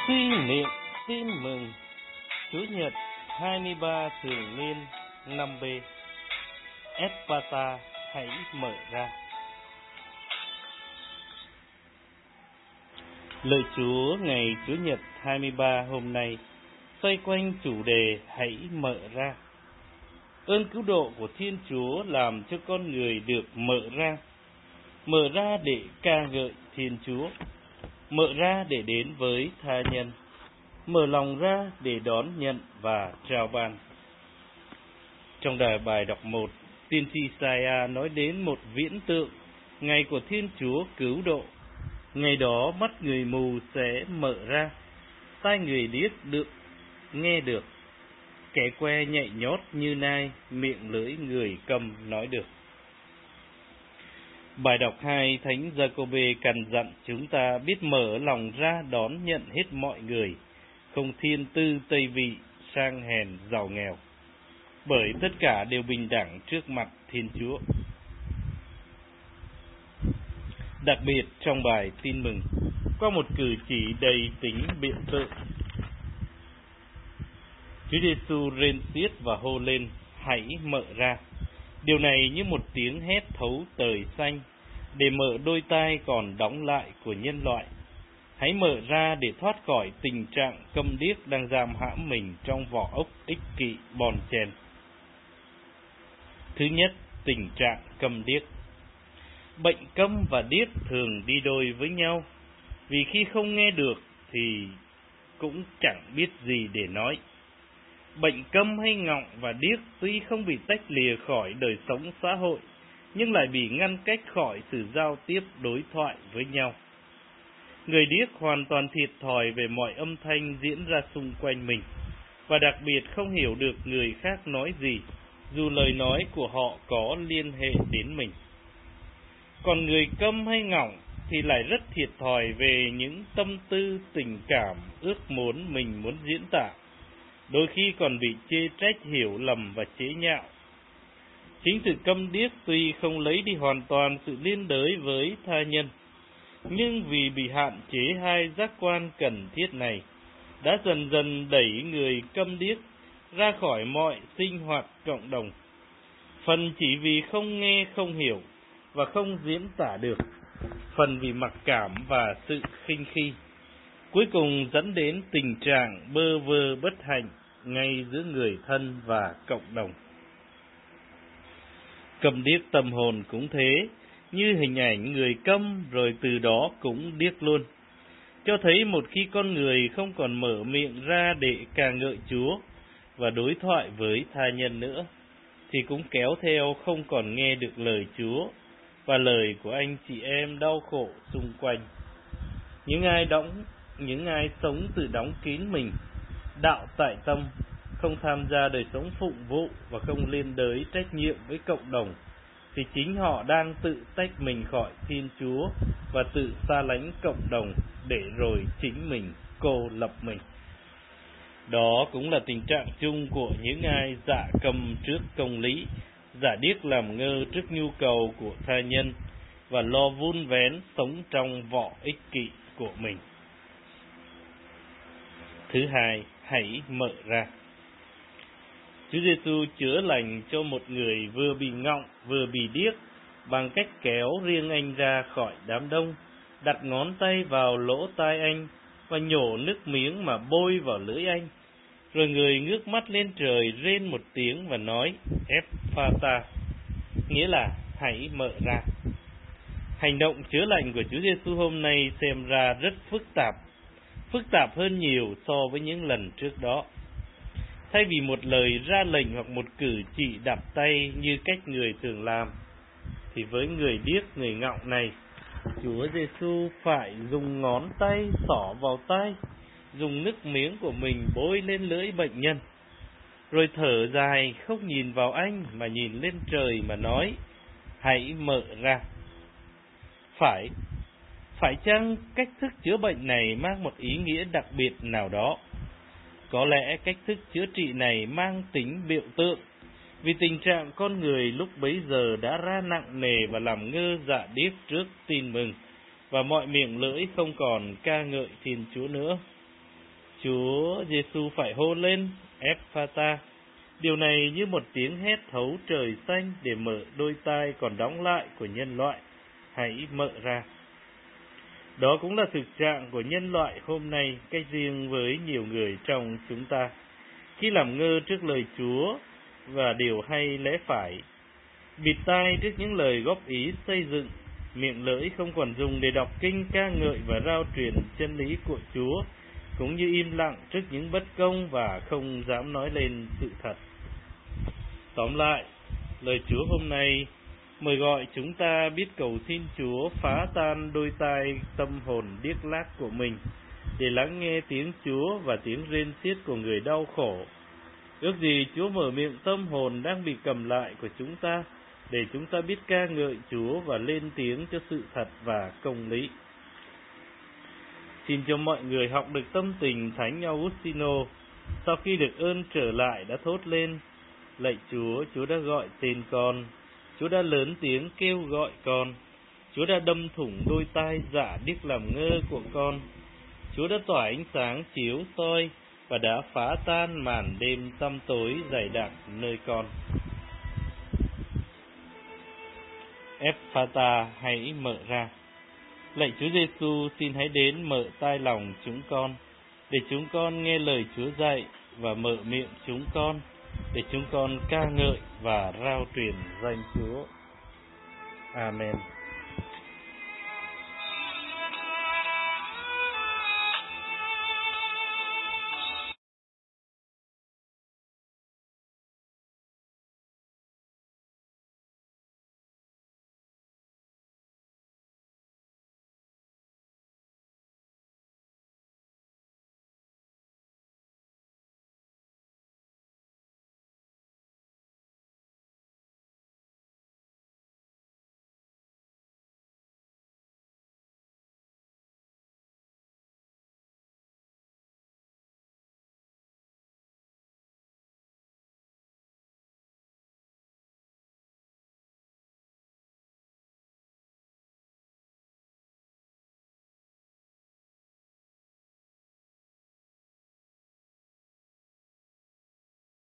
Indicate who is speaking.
Speaker 1: Suy niệm tin mừng Chủ nhật 23 thường niên năm B. Epphata, hãy mở ra. Lời Chúa ngày Chủ nhật 23 hôm nay xoay quanh chủ đề hãy mở ra. Ơn cứu độ của Thiên Chúa làm cho con người được mở ra để ca ngợi Thiên Chúa, mở ra để đến với tha nhân, mở lòng ra để đón nhận và trao ban. Trong bài đọc 1, tiên tri Isaiah nói đến một viễn tượng ngày của Thiên Chúa cứu độ. Ngày đó mắt người mù sẽ mở ra, tai người điếc được nghe được, kẻ que nhảy nhót như nai, miệng lưỡi người câm nói được. Bài đọc 2, Thánh Giacôbê căn dặn chúng ta biết mở lòng ra đón nhận hết mọi người, không thiên tư tây vị, sang hèn giàu nghèo, bởi tất cả đều bình đẳng trước mặt Thiên Chúa. Đặc biệt trong bài tin mừng, qua một cử chỉ đầy tính biện tượng, Chúa Giêsu rên xiết và hô lên, hãy mở ra. Điều này như một tiếng hét thấu trời xanh, để mở đôi tai còn đóng lại của nhân loại. Hãy mở ra để thoát khỏi tình trạng câm điếc đang giam hãm mình trong vỏ ốc ích kỷ bon chen. Thứ nhất, tình trạng câm điếc. Bệnh câm và điếc thường đi đôi với nhau, vì khi không nghe được thì cũng chẳng biết gì để nói. Bệnh câm hay ngọng và điếc tuy không bị tách lìa khỏi đời sống xã hội, nhưng lại bị ngăn cách khỏi sự giao tiếp đối thoại với nhau. Người điếc hoàn toàn thiệt thòi về mọi âm thanh diễn ra xung quanh mình, và đặc biệt không hiểu được người khác nói gì, dù lời nói của họ có liên hệ đến mình. Còn người câm hay ngọng thì lại rất thiệt thòi về những tâm tư, tình cảm, ước muốn mình muốn diễn tả, đôi khi còn bị chê trách, hiểu lầm và chế nhạo. Chính sự câm điếc tuy không lấy đi hoàn toàn sự liên đới với tha nhân, nhưng vì bị hạn chế hai giác quan cần thiết này, đã dần dần đẩy người câm điếc ra khỏi mọi sinh hoạt cộng đồng, phần chỉ vì không nghe, không hiểu và không diễn tả được, phần vì mặc cảm và sự khinh khi, cuối cùng dẫn đến tình trạng bơ vơ bất hạnh ngay giữa người thân và cộng đồng. Câm điếc tâm hồn cũng thế, như hình ảnh người câm rồi từ đó cũng điếc luôn, cho thấy một khi con người không còn mở miệng ra để ca ngợi Chúa và đối thoại với tha nhân nữa, thì cũng kéo theo không còn nghe được lời Chúa và lời của anh chị em đau khổ xung quanh. Những ai sống tự đóng kín mình, đạo tại tâm, không tham gia đời sống phụng vụ và không liên đới trách nhiệm với cộng đồng, thì chính họ đang tự tách mình khỏi Thiên Chúa và tự xa lánh cộng đồng để rồi chính mình cô lập mình. Đó cũng là tình trạng chung của những ai dạ câm trước công lý, dạ điếc làm ngơ trước nhu cầu của tha nhân và lo vun vén sống trong vỏ ích kỷ của mình. Thứ hai, hãy mở ra. Chúa Giêsu chữa lành cho một người vừa bị ngọng vừa bị điếc bằng cách kéo riêng anh ra khỏi đám đông, đặt ngón tay vào lỗ tai anh và nhổ nước miếng mà bôi vào lưỡi anh. Rồi người ngước mắt lên trời rên một tiếng và nói Epphata, nghĩa là hãy mở ra. Hành động chữa lành của Chúa Giêsu hôm nay xem ra rất phức tạp hơn nhiều so với những lần trước đó. Thay vì một lời ra lệnh hoặc một cử chỉ đạp tay như cách người thường làm, thì với người điếc, người ngọng này, Chúa Giêsu phải dùng ngón tay xỏ vào tai, dùng nước miếng của mình bôi lên lưỡi bệnh nhân, rồi thở dài không nhìn vào anh mà nhìn lên trời mà nói, hãy mở ra. Phải chăng cách thức chữa bệnh này mang một ý nghĩa đặc biệt nào đó? Có lẽ cách thức chữa trị này mang tính biểu tượng, vì tình trạng con người lúc bấy giờ đã ra nặng nề và làm ngơ dạ điếc trước tin mừng, và mọi miệng lưỡi không còn ca ngợi Thiên Chúa nữa. Chúa Giêsu phải hô lên Epphata. Điều này như một tiếng hét thấu trời xanh để mở đôi tai còn đóng lại của nhân loại. Hãy mở ra. Đó cũng là thực trạng của nhân loại hôm nay, cách riêng với nhiều người trong chúng ta. Khi làm ngơ trước lời Chúa và điều hay lẽ phải, bịt tai trước những lời góp ý xây dựng, miệng lưỡi không còn dùng để đọc kinh ca ngợi và rao truyền chân lý của Chúa, cũng như im lặng trước những bất công và không dám nói lên sự thật. Tóm lại, lời Chúa hôm nay mời gọi chúng ta biết cầu xin Chúa phá tan đôi tai tâm hồn điếc lác của mình, để lắng nghe tiếng Chúa và tiếng rên xiết của người đau khổ. Ước gì Chúa mở miệng tâm hồn đang bị cầm lại của chúng ta, để chúng ta biết ca ngợi Chúa và lên tiếng cho sự thật và công lý. Xin cho mọi người học được tâm tình Thánh Augustino, sau khi được ơn trở lại đã thốt lên: Lạy Chúa, Chúa đã gọi tên con, Chúa đã lớn tiếng kêu gọi con, Chúa đã đâm thủng đôi tai dạ điếc làm ngơ của con, Chúa đã tỏa ánh sáng chiếu soi và đã phá tan màn đêm tăm tối dày đặc nơi con. Epphata, hãy mở ra. Lạy Chúa Giêsu, xin hãy đến mở tai lòng chúng con, để chúng con nghe lời Chúa dạy, và mở miệng chúng con, để chúng con ca ngợi và rao truyền danh Chúa. Amen.